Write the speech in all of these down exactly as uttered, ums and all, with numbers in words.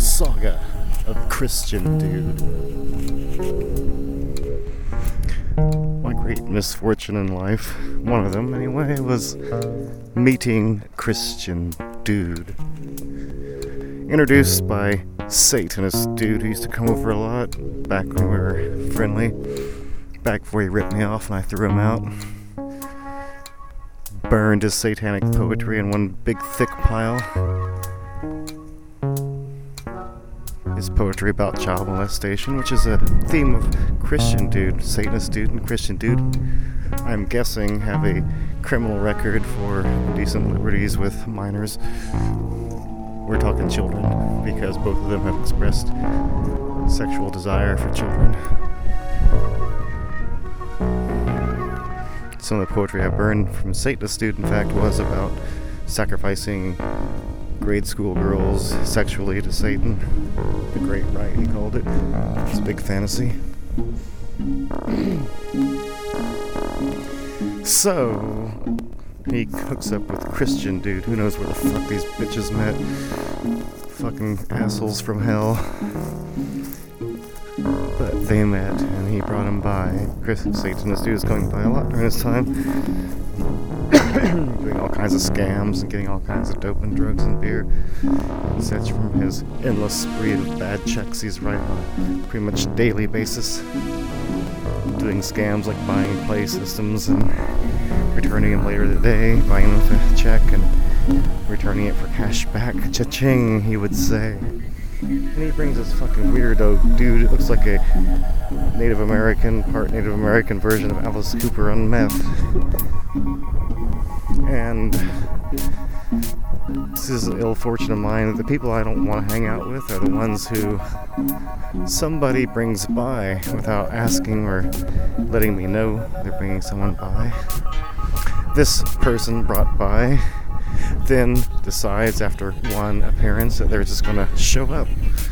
Saga of Christian Dude. My great misfortune in life, one of them anyway, was meeting Christian Dude. Introduced by Satanist Dude, who used to come over a lot back when we were friendly, back before he ripped me off and I threw him out. Burned his satanic poetry in one big thick pile. His poetry about child molestation, which is a theme of Christian Dude, Satanist Dude, and Christian Dude, I'm guessing, have a criminal record for indecent liberties with minors. We're talking children, because both of them have expressed sexual desire for children. Some of the poetry I burned from Satanist Dude, in fact, was about sacrificing grade school girls sexually to Satan. The Great Rite, he called it. It's a big fantasy. So, he hooks up with Christian Dude. Who knows where the fuck these bitches met? Fucking assholes from hell. But they met, and he brought him by. Chris, Satanist Dude, is going by a lot during his time. Doing all kinds of scams and getting all kinds of dope and drugs and beer and such from his endless spree of bad checks he's writing on a pretty much daily basis. Doing scams like buying play systems and returning them later that day, buying them with a check and returning it for cash back. Cha-ching, he would say. And he brings this fucking weirdo dude. It looks like a Native American, part Native American version of Alice Cooper on meth. And this is an ill fortune of mine. The people I don't want to hang out with are the ones who somebody brings by without asking or letting me know they're bringing someone by. This person brought by then decides after one appearance that they're just going to show up.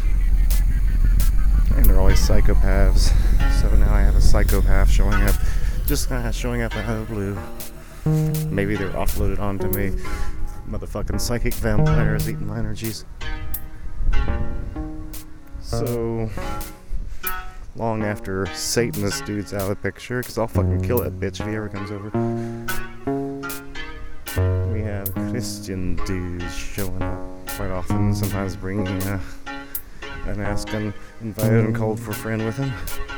And they're always psychopaths. So now I have a psychopath showing up, just kind of showing up out of the blue. Maybe they're offloaded onto me. Motherfucking psychic vampires eating my energies. So, long after Satanist Dude's out of the picture, because I'll fucking kill that bitch if he ever comes over, we have Christian Dudes showing up quite often, sometimes bringing uh, an ask uninvited and called for friend with him.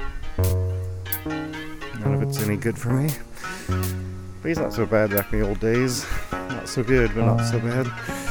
None of it's any good for me. But he's not so bad back in the old days. Not so good, but not so bad.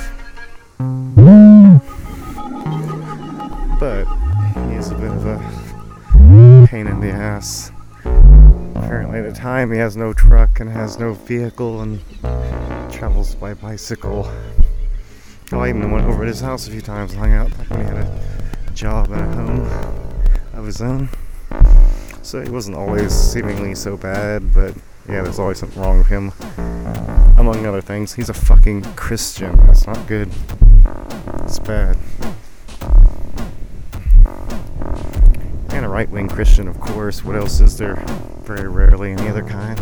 But he's a bit of a pain in the ass. Apparently at the time he has no truck and has no vehicle and travels by bicycle. Well, I even went over to his house a few times and hung out back when he had a job and a home of his own. So he wasn't always seemingly so bad, but yeah, there's always something wrong with him. Among other things, he's a fucking Christian. That's not good. It's bad. And a right-wing Christian, of course. What else is there? Very rarely any other kind.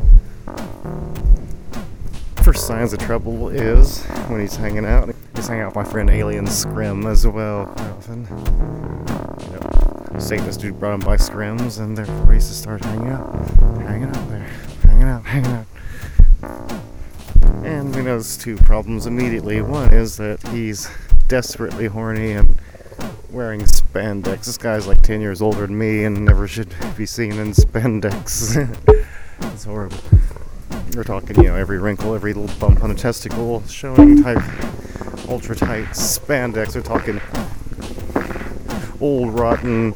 First signs of trouble is when he's hanging out. He's hanging out with my friend Alien Scrim as well. Often. Yep. Satanist Dude brought him by Scrims, and therefore he used to start hanging out. They're hanging out there. Hanging out, hanging out. And we notice two problems immediately. One is that he's desperately horny and wearing spandex. This guy's like ten years older than me and never should be seen in spandex. It's horrible. We're talking, you know, every wrinkle, every little bump on a testicle, showing tight, ultra tight spandex. We're talking old rotten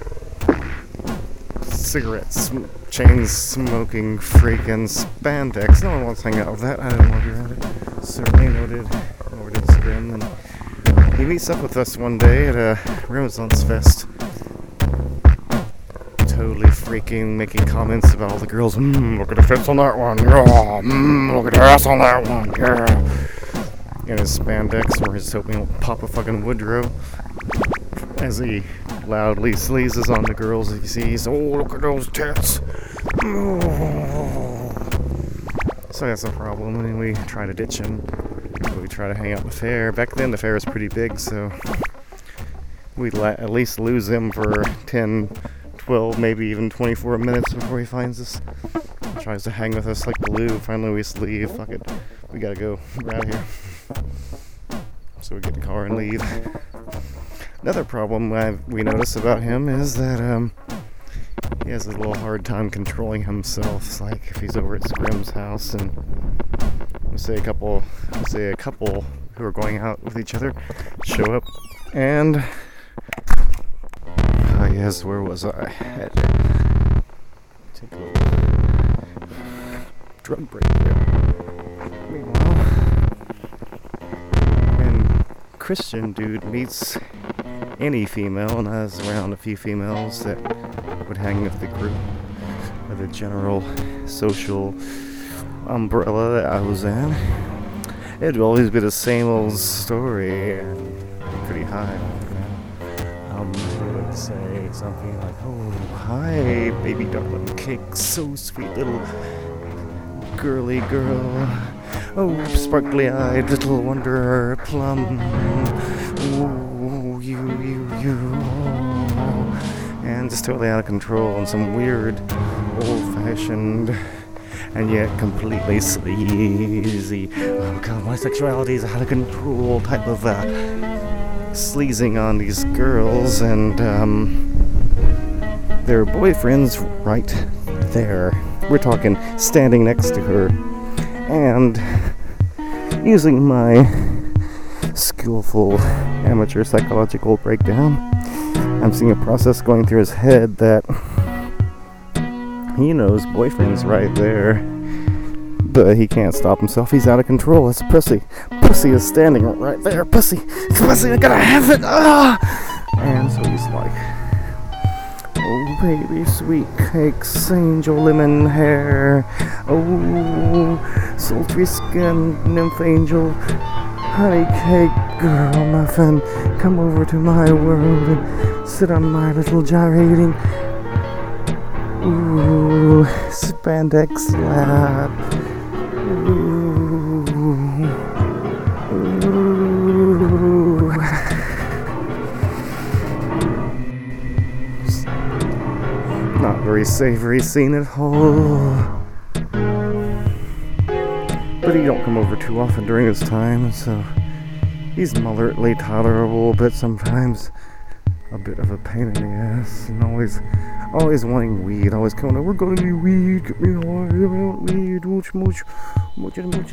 cigarette sm- chain smoking freaking spandex. No one wants to hang out with that. I didn't want to be around it. Certainly noted. Nor did Scrim. And he meets up with us one day at a Renaissance Fest. Totally freaking making comments about all the girls. Mmm, look at the tits on that one. Yeah. Mmm, look at the ass on that one. Yeah. In his spandex, where he's hoping he'll pop a fucking Woodrow as he loudly sleazes on the girls he sees. Oh, look at those tits. Oh. So that's a problem, and we try to ditch him. We try to hang out at the fair. Back then, the fair was pretty big, so we la- at least lose him for ten, twelve, maybe even twenty-four minutes before he finds us. He tries to hang with us like glue. Finally we just leave. Fuck it. We gotta go. We're out of here. So we get in the car and leave. Another problem I've, we notice about him is that um, he has a little hard time controlling himself. It's like if he's over at Scrim's house and let's say a couple, let's say a couple who are going out with each other show up and ah yes, where was I? Had to take a little drug break there. Meanwhile, when Christian dude meets any female, and I was around a few females that would hang with the group of the general social umbrella that I was in, it'd always be the same old story, and pretty high. Um, they would say something like, "Oh, hi, baby darling cake, so sweet little girly girl. Oh, sparkly-eyed little wanderer plum. Oh, you, you, you." Oh. And just totally out of control and some weird, old-fashioned, and yet completely sleazy, oh god, my sexuality is out of control type of uh, sleazing on these girls, and um, their boyfriend's right there. We're talking standing next to her, and using my skillful amateur psychological breakdown, I'm seeing a process going through his head that he knows boyfriend's right there, but he can't stop himself. He's out of control. It's pussy. Pussy is standing right there. Pussy. It's pussy. I gotta have it. Ah! And so he's like, "Oh, baby, sweet cakes, angel lemon hair. Oh, sultry skin, nymph angel, honey cake, girl muffin. Come over to my world and sit on my little gyrating, ooh, spandex lap. Ooh, ooh." Not very savory scene at all. But he don't come over too often during his time, so he's moderately tolerable, but sometimes a bit of a pain in the ass, and always, always wanting weed, always coming over, "We're gonna need weed, get me high, get me on weed, mooch, mooch, mooch, mooch."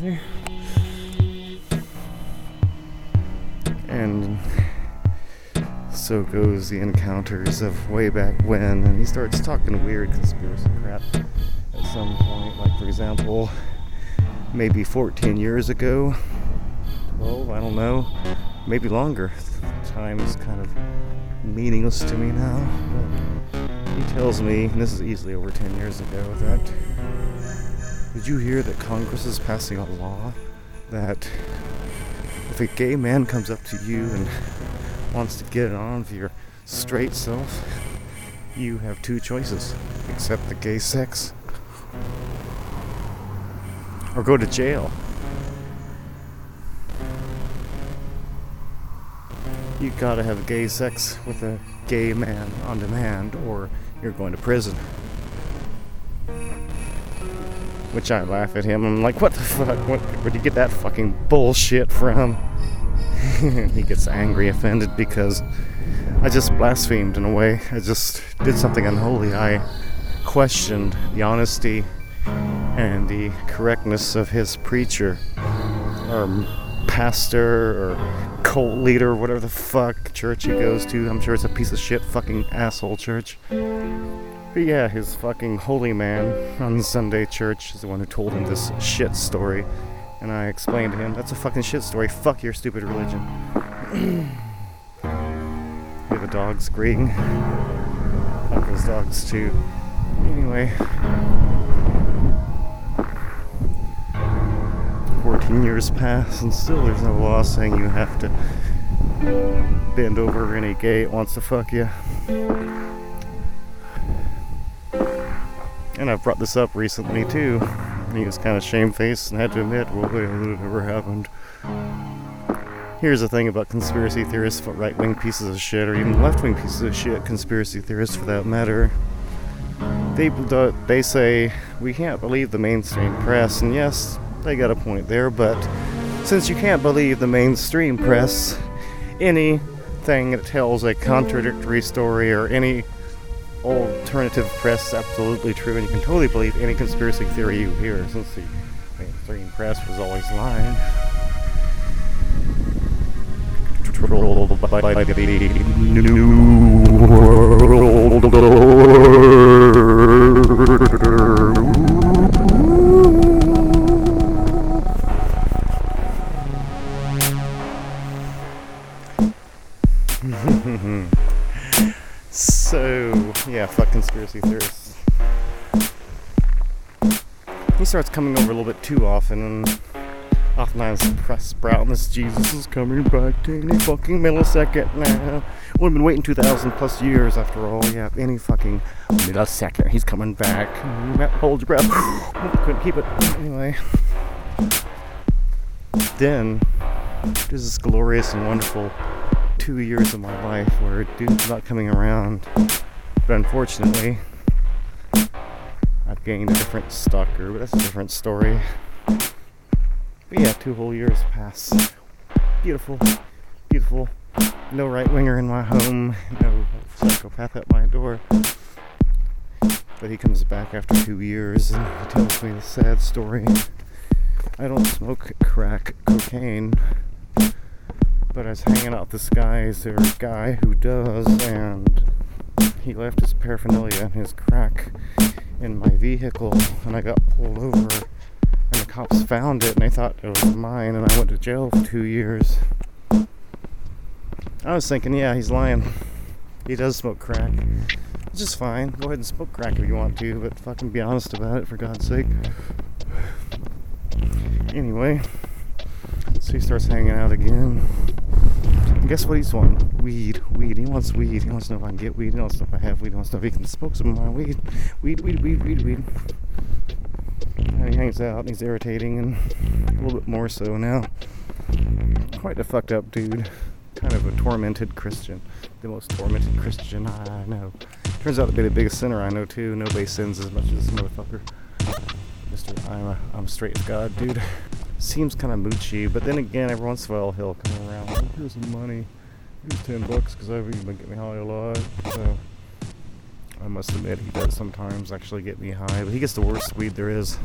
And so goes the encounters of way back when, and he starts talking weird conspiracy crap at some point, like for example, maybe fourteen years ago, twelve, I don't know, maybe longer. Time is kind of meaningless to me now, but he tells me, and this is easily over ten years ago, that, "Did you hear that Congress is passing a law that if a gay man comes up to you and wants to get it on with your straight self, you have two choices: accept the gay sex or go to jail. You gotta have gay sex with a gay man on demand, or you're going to prison." Which I laugh at him. I'm like, what the fuck? What, where'd you get that fucking bullshit from? He gets angry, offended, because I just blasphemed in a way. I just did something unholy. I questioned the honesty and the correctness of his preacher, or pastor, or cult leader, whatever the fuck church he goes to. I'm sure it's a piece of shit fucking asshole church. But yeah, his fucking holy man on Sunday church is the one who told him this shit story. And I explained to him, that's a fucking shit story. Fuck your stupid religion. Hear the dogs greeting. Fuck those dogs too. Anyway. fourteen years pass and still there's no law saying you have to bend over any gay that wants to fuck you. And I've brought this up recently too. He was kind of shamefaced and had to admit, well, it never happened. Here's the thing about conspiracy theorists, right-wing pieces of shit, or even left-wing pieces of shit, conspiracy theorists for that matter. They, they say, we can't believe the mainstream press, and yes, they got a point there, but since you can't believe the mainstream press, anything that tells a contradictory story or any alternative press is absolutely true, and you can totally believe any conspiracy theory you hear, since the mainstream press was always lying. Controlled by the New World So, yeah, fuck conspiracy theorists. He starts coming over a little bit too often, and oftentimes the press sprouting this Jesus is coming back any fucking millisecond now. We've been waiting two thousand plus years after all. Yeah, any fucking millisecond. He's coming back. Hold your breath. Couldn't keep it. Anyway. Then, there's this glorious and wonderful two years of my life where dude's not coming around. But unfortunately, I've gained a different stalker, but that's a different story. But yeah, two whole years pass. Beautiful, beautiful. No right-winger in my home, no psychopath at my door. But he comes back after two years and he tells me the sad story. I don't smoke crack cocaine, but I was hanging out with this guy, is there a guy who does, and he left his paraphernalia and his crack in my vehicle, and I got pulled over, and the cops found it, and they thought it was mine, and I went to jail for two years. I was thinking, yeah, he's lying. He does smoke crack. It's just fine. Go ahead and smoke crack if you want to, but fucking be honest about it, for God's sake. Anyway, so he starts hanging out again. And guess what he's wanting? Weed. Weed. He wants weed. He wants to know if I can get weed. He wants to know if I have weed. He wants to know if he can smoke some of my weed. Weed, weed, weed, weed, weed. And he hangs out and he's irritating, and a little bit more so now. Quite a fucked up dude. Kind of a tormented Christian. The most tormented Christian I know. Turns out to be the biggest sinner I know too. Nobody sins as much as this motherfucker. Mister I'm a, I'm straight with God, dude. Seems kind of moochy, but then again, every once in a while he'll come around. Oh, here's some money. Here's ten bucks because I've even been getting me high a lot. So I must admit he does sometimes actually get me high, but he gets the worst weed there is.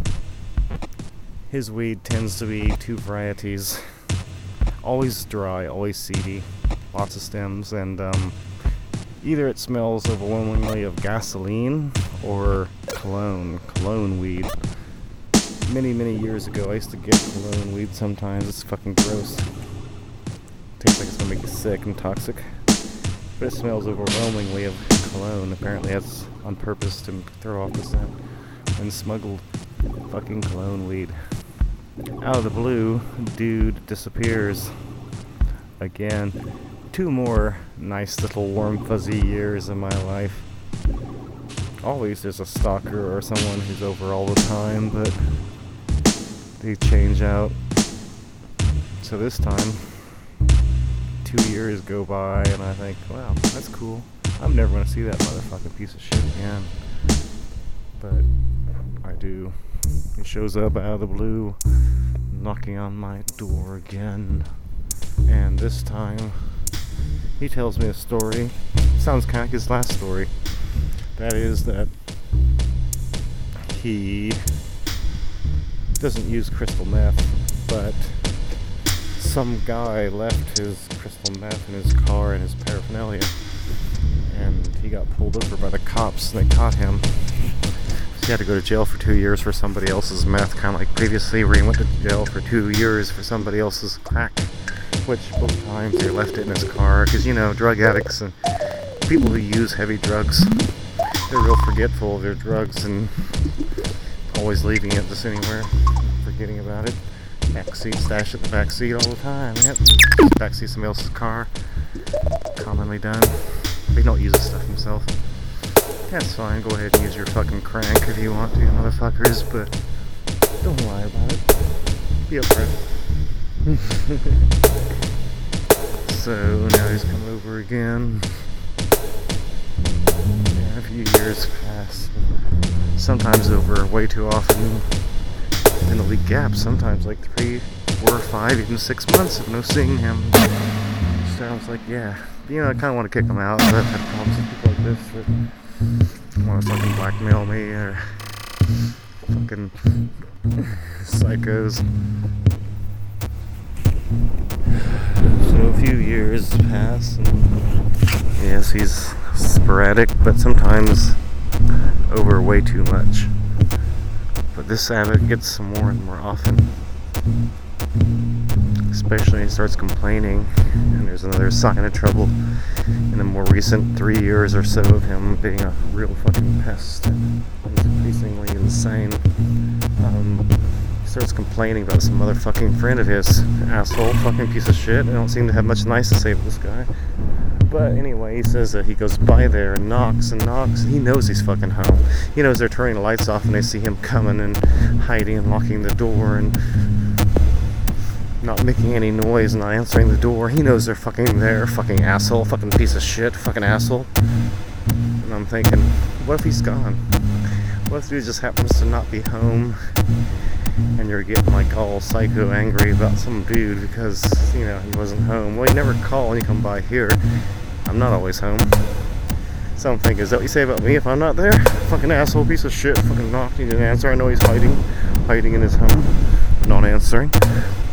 His weed tends to be two varieties. Always dry, always seedy, lots of stems, and um, either it smells overwhelmingly of gasoline or cologne, cologne weed. Many, many years ago, I used to get cologne weed sometimes. It's fucking gross. Tastes like it's gonna make you sick and toxic. But it smells overwhelmingly of cologne. Apparently that's on purpose to throw off the scent. And smuggled fucking cologne weed. Out of the blue, dude disappears. Again. Two more nice little warm fuzzy years of my life. Always there's a stalker or someone who's over all the time, but they change out. So this time, two years go by, and I think, wow, that's cool. I'm never going to see that motherfucking piece of shit again. But I do. He shows up out of the blue, knocking on my door again. And this time, he tells me a story. Sounds kind of like his last story. That is that he doesn't use crystal meth, but some guy left his crystal meth in his car and his paraphernalia, and he got pulled over by the cops and they caught him. So he had to go to jail for two years for somebody else's meth, kind of like previously where he went to jail for two years for somebody else's crack, which both times they left it in his car, because, you know, drug addicts and people who use heavy drugs, they're real forgetful of their drugs and always leaving it just anywhere, forgetting about it. Backseat, stash it in the backseat all the time. Yep, backseat of somebody else's car. Commonly done. They don't use the stuff themselves. That's fine, go ahead and use your fucking crank if you want to, motherfuckers, but don't lie about it. Be upfront. So now he's come over again. Yeah, a few years pass. Sometimes over way too often in the league gap. Sometimes like three, four, five, even six months of no seeing him. So I was like, yeah, you know, I kind of want to kick him out. But I've had problems with people like this that want to fucking blackmail me or fucking psychos. So a few years pass, and yes, he's sporadic, but sometimes over way too much. But this habit gets more and more often, especially when he starts complaining, and there's another sign of trouble in the more recent three years or so of him being a real fucking pest. He's increasingly insane. Um, he starts complaining about some motherfucking friend of his, asshole, fucking piece of shit. I don't seem to have much nice to say about this guy. But anyway, he says that he goes by there and knocks and knocks. He knows he's fucking home. He knows they're turning the lights off and they see him coming and hiding and locking the door and not making any noise and not answering the door. He knows they're fucking there. Fucking asshole. Fucking piece of shit. Fucking asshole. And I'm thinking, what if he's gone? What if he just happens to not be home and you're getting like all psycho angry about some dude because, you know, he wasn't home? Well, you never call when you come by here. I'm not always home. So I'm thinking, is that what you say about me if I'm not there? Fucking asshole, piece of shit. Fucking knocked, he didn't answer. I know he's hiding. Hiding in his home. Not answering.